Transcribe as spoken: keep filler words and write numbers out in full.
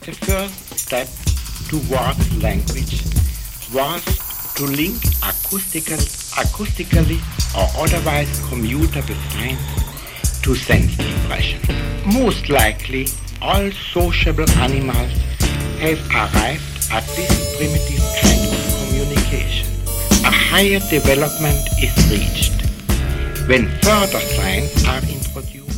The first step towards language was to link acoustical, acoustically or otherwise commutable signs to sense impression. Most likely, all sociable animals have arrived at this primitive kind of communication. A higher development is reached when further signs are introduced.